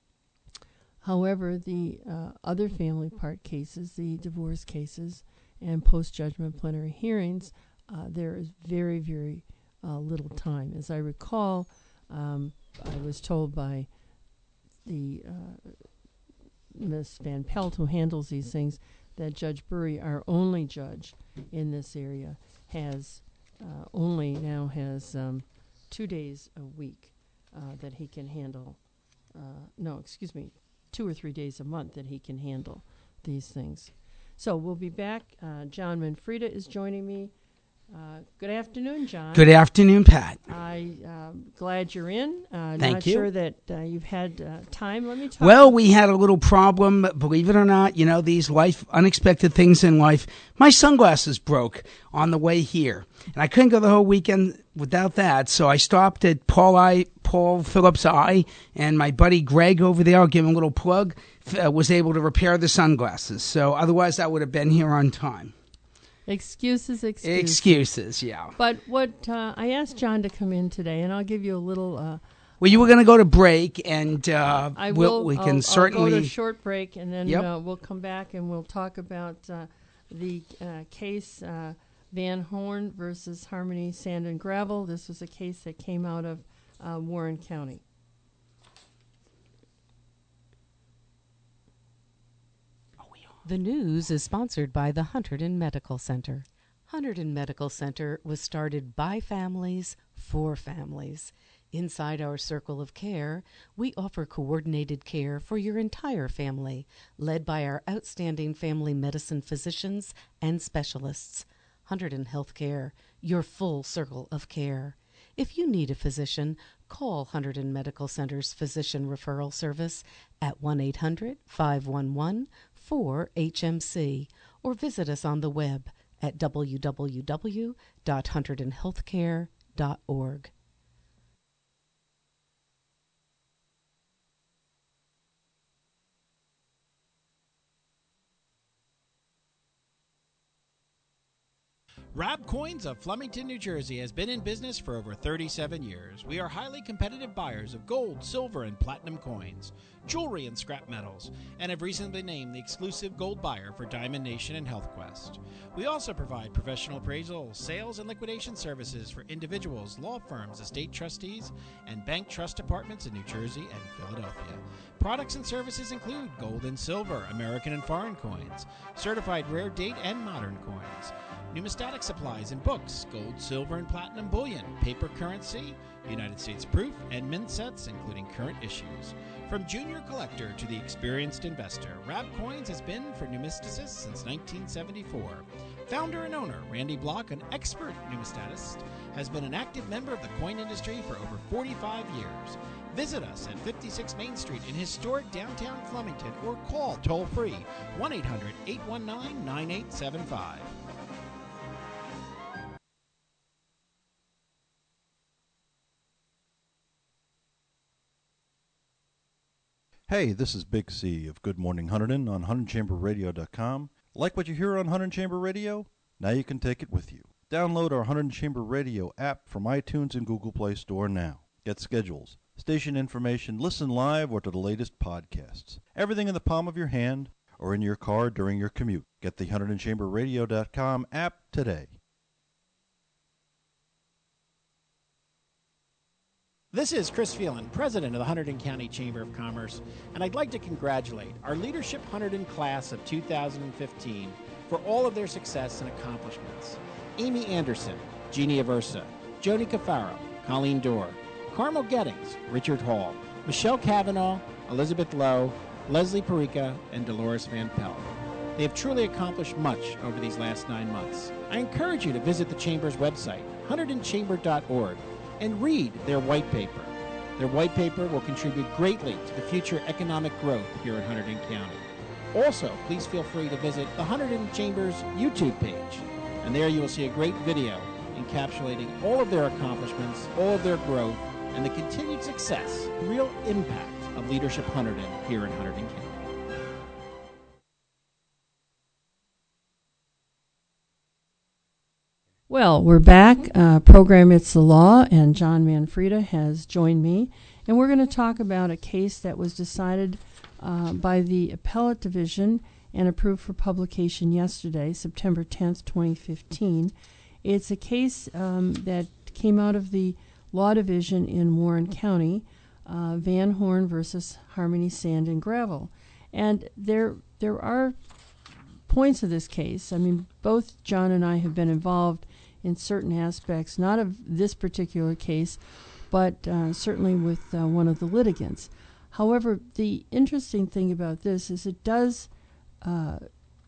Speaker 7: However, the uh, other family part cases, the divorce cases, and post-judgment plenary hearings, uh, there is very, very uh, little time. As I recall, um, I was told by the uh, Miss Van Pelt, who handles these things, that Judge Burry, our only judge in this area, has uh, only now has um, two days a week uh, that he can handle. Uh, no, excuse me, two or three days a month that he can handle these things. So we'll be back. Uh, John Manfreda is joining me. Uh, good afternoon, John.
Speaker 16: Good afternoon, Pat.
Speaker 7: I'm uh, glad you're in. Uh,
Speaker 16: Thank
Speaker 7: not
Speaker 16: you.
Speaker 7: sure that uh, you've had uh, time. Let me talk.
Speaker 16: Well, we had a little problem, believe it or not. You know, these life, unexpected things in life. My sunglasses broke on the way here, and I couldn't go the whole weekend without that. So I stopped at Paul I, Paul Phillips Eye, and my buddy Greg over there, I'll give him a little plug, uh, was able to repair the sunglasses. So otherwise, I would have been here on time.
Speaker 7: Excuses, excuses.
Speaker 16: Excuses, yeah.
Speaker 7: But what uh, I asked John to come in today, and I'll give you a little. Uh,
Speaker 16: well, you were going to go to break, and uh,
Speaker 7: I
Speaker 16: we'll,
Speaker 7: will.
Speaker 16: we can
Speaker 7: I'll,
Speaker 16: certainly.
Speaker 7: I'll go to a short break, and then
Speaker 16: Yep.
Speaker 7: uh, we'll come back and we'll talk about uh, the uh, case uh, Van Horn versus Harmony Sand and Gravel. This was a case that came out of uh, Warren County.
Speaker 17: The news is sponsored by the Hunterdon Medical Center. Hunterdon Medical Center was started by families for families. Inside our circle of care, we offer coordinated care for your entire family, led by our outstanding family medicine physicians and specialists. Hunterdon Healthcare, your full circle of care. If you need a physician, call Hunterdon Medical Center's Physician Referral Service at one eight hundred, five one one, four H M C or visit us on the web at w w w dot hunterdon healthcare dot org.
Speaker 1: Rab Coins of Flemington, New Jersey has been in business for over thirty-seven years. We are highly competitive buyers of gold, silver, and platinum coins, jewelry, and scrap metals, and have recently been named the exclusive gold buyer for Diamond Nation and HealthQuest. We also provide professional appraisal, sales, and liquidation services for individuals, law firms, estate trustees, and bank trust departments in New Jersey and Philadelphia. Products and services include gold and silver, American and foreign coins, certified rare date and modern coins, numismatic supplies and books, gold, silver, and platinum bullion, paper currency, United States proof, and mint sets, including current issues. From junior collector to the experienced investor, Rab Coins has been for numismaticists since nineteen seventy-four. Founder and owner Randy Block, an expert numismatist, has been an active member of the coin industry for over forty-five years. Visit us at fifty-six Main Street in historic downtown Flemington or call toll-free one eight hundred, eight one nine, nine eight seven five.
Speaker 9: Hey, this is Big C of Good Morning Hunterdon on Hunterdon Chamber Radio dot com. Like what you hear on Hunterdon Chamber Radio? Now you can take it with you. Download our Hunterdon Chamber Radio app from iTunes and Google Play Store now. Get schedules, station information, listen live or to the latest podcasts. Everything in the palm of your hand or in your car during your commute. Get the Hunterdon Chamber Radio dot com app today.
Speaker 1: This is Chris Phelan, president of the Hunterdon County Chamber of Commerce, and I'd like to congratulate our Leadership Hunterdon class of two thousand fifteen for all of their success and accomplishments. Amy Anderson, Jeannie Aversa, Joni Cafaro, Colleen Dorr, Carmel Gettings, Richard Hall, Michelle Cavanaugh, Elizabeth Lowe, Leslie Perica, and Dolores Van Pelt. They have truly accomplished much over these last nine months. I encourage you to visit the Chamber's website, hunterdon chamber dot org, and read their white paper. Their white paper will contribute greatly to the future economic growth here in Hunterdon County. Also, please feel free to visit the Hunterdon Chamber's YouTube page, and there you will see a great video encapsulating all of their accomplishments, all of their growth, and the continued success, real impact of Leadership Hunterdon here in Hunterdon County.
Speaker 7: Well, we're back. Uh, program It's the Law, and John Manfreda has joined me. And we're going to talk about a case that was decided uh, by the Appellate Division and approved for publication yesterday, September tenth, twenty fifteen. It's a case um, that came out of the Law Division in Warren County, uh, Van Horn versus Harmony Sand and Gravel. And there, there are points of this case. I mean, both John and I have been involved in certain aspects, not of this particular case, but uh, certainly with uh, one of the litigants. However, the interesting thing about this is it does, uh,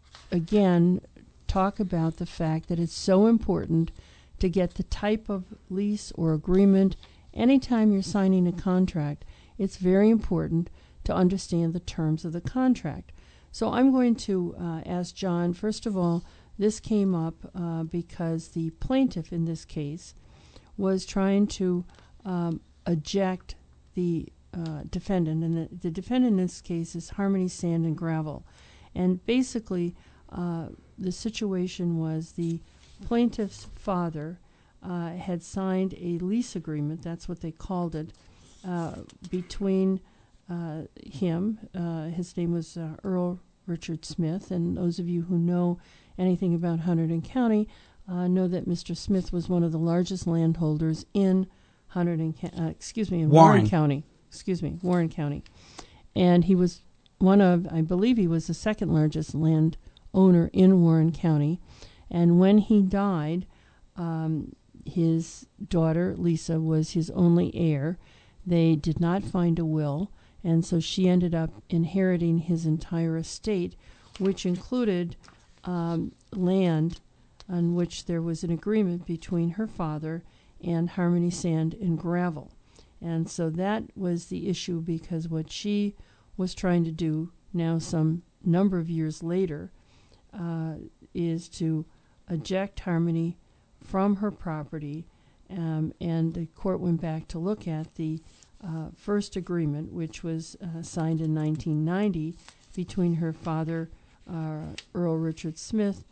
Speaker 7: again, talk about the fact that it's so important to get the type of lease or agreement. Anytime you're signing a contract, it's very important to understand the terms of the contract. So I'm going to uh, ask John, first of all, this came up uh, because the plaintiff in this case was trying to um, eject the uh, defendant, and the, the defendant in this case is Harmony Sand and Gravel. And basically, uh, the situation was the plaintiff's father uh, had signed a lease agreement, that's what they called it, uh, between uh, him, uh, his name was uh, Earl Richard Smith, and those of you who know anything about Hunterdon County uh, know that Mister Smith was one of the largest landholders in Hunterdon, uh, excuse me, in Warren. Warren County, excuse me, Warren County, and he was one of, I believe, he was the second largest landowner in Warren County, and when he died, um, his daughter Lisa was his only heir. They did not find a will, and so she ended up inheriting his entire estate, which included um, land on which there was an agreement between her father and Harmony Sand and Gravel. And so that was the issue, because what she was trying to do now some number of years later uh, is to eject Harmony from her property, um, and the court went back to look at the uh, first agreement, which was uh, signed in nineteen ninety between her father, uh, Earl Richard Smith,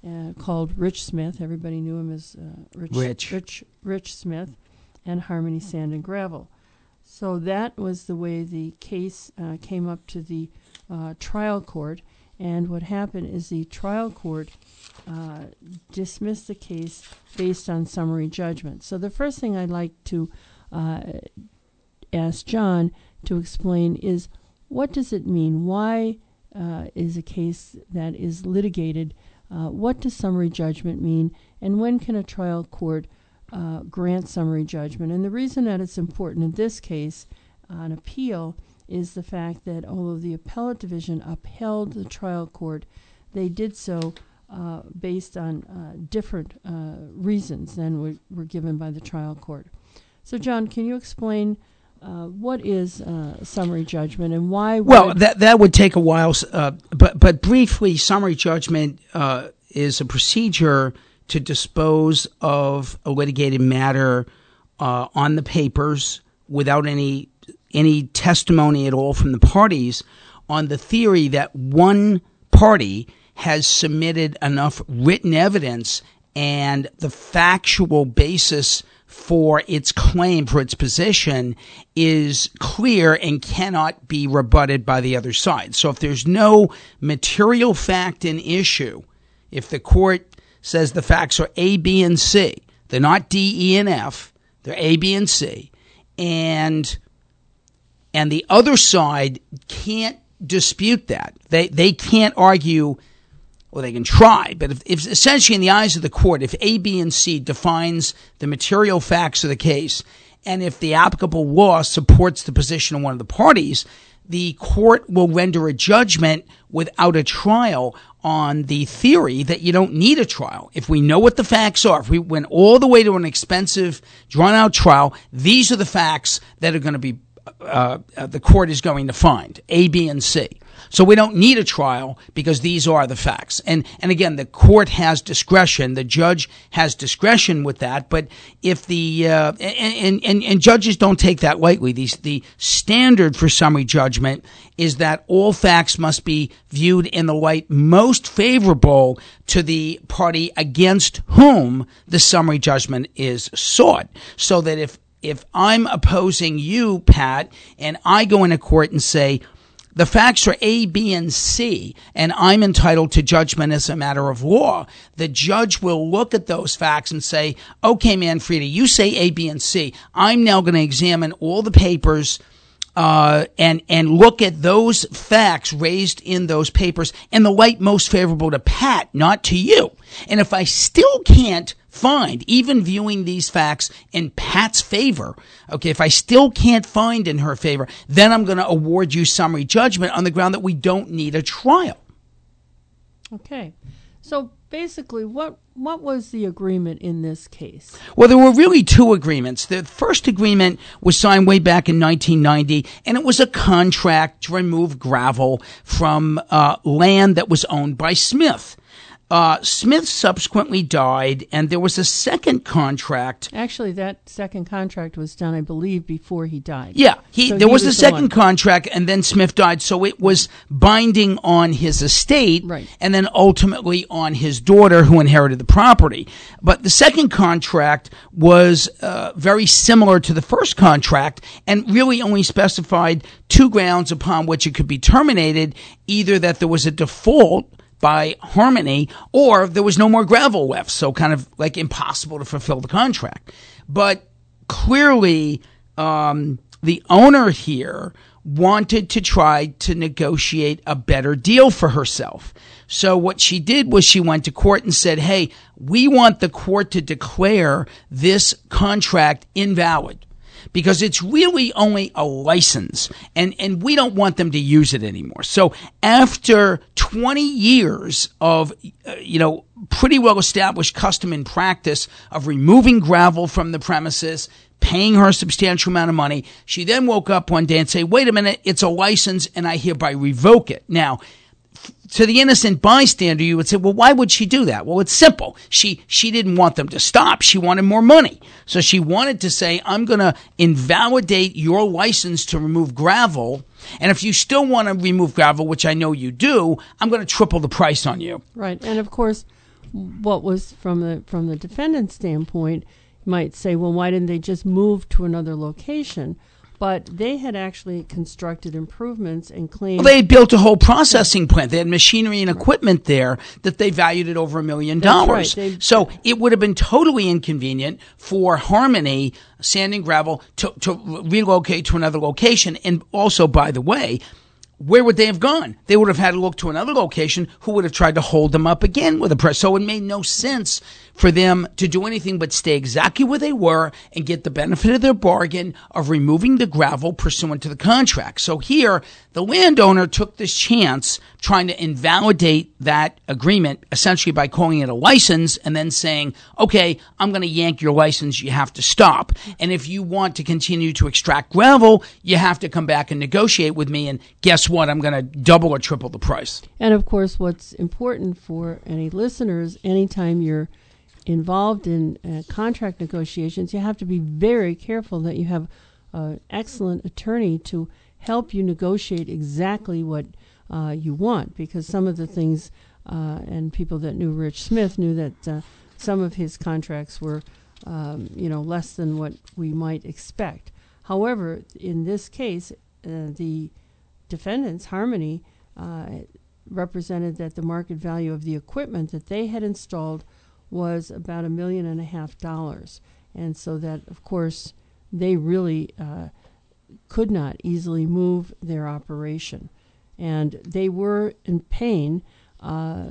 Speaker 7: uh, called Rich Smith. Everybody knew him as uh, Rich,
Speaker 16: Rich.
Speaker 7: Rich Rich Smith, and Harmony Sand and Gravel. So that was the way the case uh, came up to the uh, trial court. And what happened is the trial court uh, dismissed the case based on summary judgment. So the first thing I'd like to uh, ask John to explain is, what does it mean? Why uh, is a case that is litigated, uh, what does summary judgment mean? And when can a trial court uh, grant summary judgment? And the reason that it's important in this case on appeal is the fact that although the appellate division upheld the trial court, they did so uh, based on uh, different uh, reasons than were, were given by the trial court. So, John, can you explain uh, what is uh, summary judgment and why?
Speaker 16: Well, that that would take a while, uh, but but briefly, summary judgment uh, is a procedure to dispose of a litigated matter uh, on the papers without any any testimony at all from the parties, on the theory that one party has submitted enough written evidence and the factual basis for its claim, for its position, is clear and cannot be rebutted by the other side. So if there's no material fact in issue, if the court says the facts are A, B, and C, they're not D, E, and F, they're A, B, and C, and and the other side can't dispute that. They they can't argue, well, they can try, but if, if essentially in the eyes of the court, if A, B, and C defines the material facts of the case, and if the applicable law supports the position of one of the parties, the court will render a judgment without a trial on the theory that you don't need a trial. If we know what the facts are, if we went all the way to an expensive, drawn-out trial, these are the facts that are going to be Uh, uh, the court is going to find, A, B, and C. So we don't need a trial because these are the facts. And and again, the court has discretion. The judge has discretion with that. But if the uh, and, and and judges don't take that lightly. The the standard for summary judgment is that all facts must be viewed in the light most favorable to the party against whom the summary judgment is sought. So that if If I'm opposing you, Pat, and I go into court and say the facts are A, B, and C, and I'm entitled to judgment as a matter of law, the judge will look at those facts and say, okay, Manfreda, you say A, B, and C. I'm now going to examine all the papers uh, and and look at those facts raised in those papers in the light most favorable to Pat, not to you. And if I still can't find, even viewing these facts in Pat's favor, okay, if I still can't find in her favor, then I'm going to award you summary judgment on the ground that we don't need a trial.
Speaker 7: Okay. So basically, what what was the agreement in this case?
Speaker 16: Well, there were really two agreements. The first agreement was signed way back in nineteen ninety, and it was a contract to remove gravel from uh, land that was owned by Smith. Uh, Smith subsequently died, and there was a second contract.
Speaker 7: Actually, that second contract was done, I believe, before he died.
Speaker 16: Yeah, he,
Speaker 7: so
Speaker 16: there
Speaker 7: he
Speaker 16: was,
Speaker 7: was
Speaker 16: a
Speaker 7: the
Speaker 16: second
Speaker 7: one.
Speaker 16: contract, and then Smith died, so it was binding on his estate,
Speaker 7: right,
Speaker 16: and then ultimately on his daughter, who inherited the property. But the second contract was uh, very similar to the first contract, and really only specified two grounds upon which it could be terminated, either that there was a default by Harmony, or there was no more gravel left, so kind of like impossible to fulfill the contract. But clearly, um, the owner here wanted to try to negotiate a better deal for herself. So what she did was she went to court and said, hey, we want the court to declare this contract invalid, because it's really only a license, and, and we don't want them to use it anymore. So after twenty years of, uh, you know, pretty well-established custom and practice of removing gravel from the premises, paying her a substantial amount of money, she then woke up one day and say, wait a minute, it's a license, and I hereby revoke it. Now, to the innocent bystander, you would say, well, why would she do that? Well, it's simple. She she didn't want them to stop. She wanted more money. So she wanted to say, I'm going to invalidate your license to remove gravel, and if you still want to remove gravel, which I know you do, I'm going to triple the price on you.
Speaker 7: Right. And, of course, what was from the from the defendant's standpoint, you might say, well, why didn't they just move to another location? But they had actually constructed improvements and claimed...
Speaker 16: Well, they had built a whole processing plant. They had machinery and equipment there that they valued at over a million dollars.
Speaker 7: Right.
Speaker 16: So it would have been totally inconvenient for Harmony Sand and Gravel to, to relocate to another location. And also, by the way, where would they have gone? They would have had to look to another location who would have tried to hold them up again with a press. So it made no sense for them to do anything but stay exactly where they were and get the benefit of their bargain of removing the gravel pursuant to the contract. So here, the landowner took this chance trying to invalidate that agreement essentially by calling it a license and then saying, okay, I'm going to yank your license. You have to stop. And if you want to continue to extract gravel, you have to come back and negotiate with me. And guess what? I'm going to double or triple the price.
Speaker 7: And of course, what's important for any listeners, anytime you're involved in uh, contract negotiations, you have to be very careful that you have an excellent attorney to help you negotiate exactly what uh, you want, because some of the things, uh, and people that knew Rich Smith knew that uh, some of his contracts were, um, you know, less than what we might expect. However, in this case, uh, the defendants, Harmony, uh, represented that the market value of the equipment that they had installed was about a million and a half dollars. And so that, of course, they really uh, could not easily move their operation. And they were in pain, uh,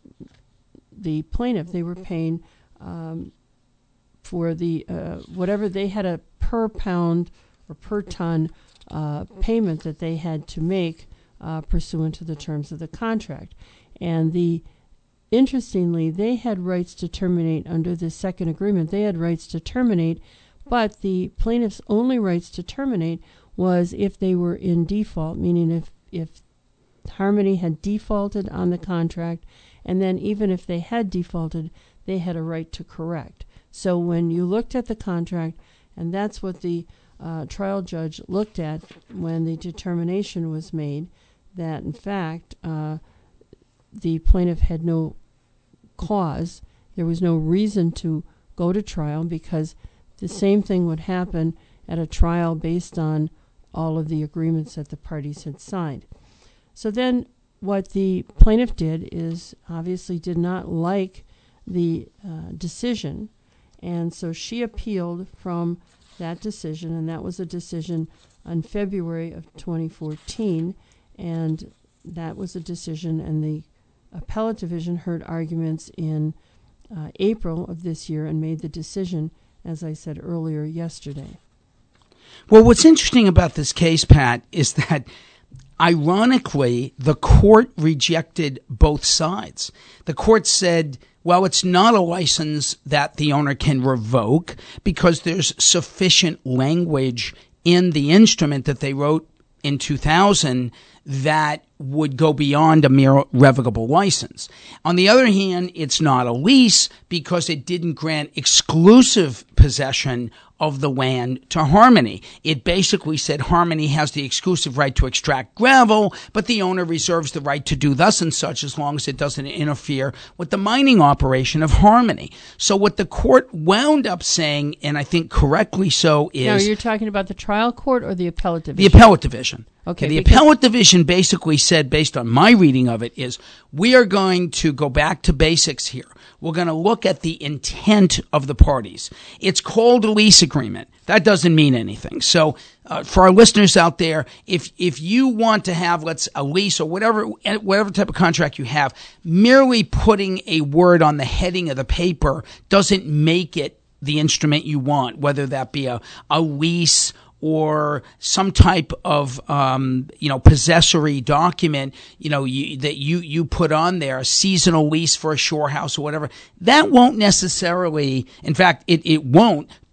Speaker 7: the plaintiff, they were paying um, for the, uh, whatever they had a per pound or per ton uh, payment that they had to make uh, pursuant to the terms of the contract. And the Interestingly, they had rights to terminate under the second agreement. They had rights to terminate, but the plaintiff's only rights to terminate was if they were in default, meaning if, if Harmony had defaulted on the contract, and then even if they had defaulted, they had a right to correct. So when you looked at the contract, and that's what the uh, trial judge looked at when the determination was made, that in fact uh, the plaintiff had no cause, there was no reason to go to trial, because the same thing would happen at a trial based on all of the agreements that the parties had signed. So then what the plaintiff did is obviously did not like the uh, decision, and so she appealed from that decision, and that was a decision on February of twenty fourteen, and that was a decision, and the appellate division heard arguments in uh, April of this year and made the decision, as I said earlier, yesterday.
Speaker 16: Well, what's interesting about this case, Pat, is that ironically, the court rejected both sides. The court said, well, it's not a license that the owner can revoke because there's sufficient language in the instrument that they wrote in two thousand that would go beyond a mere revocable license. On the other hand, it's not a lease because it didn't grant exclusive possession of the land to Harmony. It basically said Harmony has the exclusive right to extract gravel, but the owner reserves the right to do thus and such as long as it doesn't interfere with the mining operation of Harmony. So what the court wound up saying, and I think correctly so, is...
Speaker 7: Now, you're talking about the trial court or the appellate division?
Speaker 16: The appellate division.
Speaker 7: Okay.
Speaker 16: The appellate division basically said, based on my reading of it, is we are going to go back to basics here. We're going to look at the intent of the parties. It's called a lease agreement. That doesn't mean anything. So uh, for our listeners out there, if if you want to have, let's a lease or whatever whatever type of contract you have, merely putting a word on the heading of the paper doesn't make it the instrument you want, whether that be a, a lease or some type of, um, you know, possessory document, you know, you, that you, you put on there, a seasonal lease for a shore house or whatever. That won't necessarily, in fact, it, it won't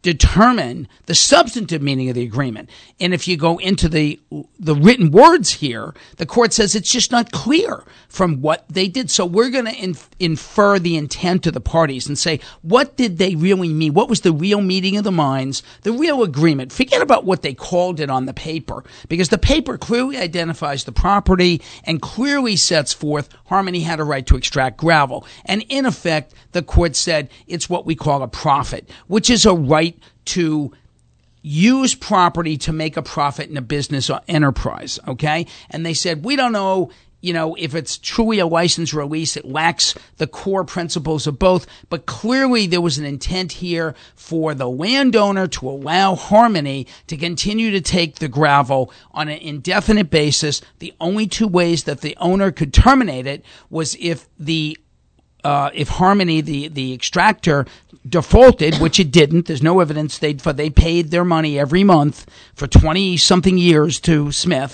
Speaker 16: determine the substantive meaning of the agreement. And if you go into the the written words here, the court says it's just not clear from what they did. So we're going to inf- infer the intent of the parties and say, what did they really mean? What was the real meeting of the minds, the real agreement? Forget about what they called it on the paper, because the paper clearly identifies the property and clearly sets forth Harmony had a right to extract gravel. And in effect, the court said it's what we call a profit, which is a right to use property to make a profit in a business or enterprise, okay? And they said, we don't know, you know, if it's truly a license release. It lacks the core principles of both, but clearly there was an intent here for the landowner to allow Harmony to continue to take the gravel on an indefinite basis. The only two ways that the owner could terminate it was if the Uh, if Harmony, the, the extractor, defaulted, which it didn't. There's no evidence they for they paid their money every month for twenty something years to Smith.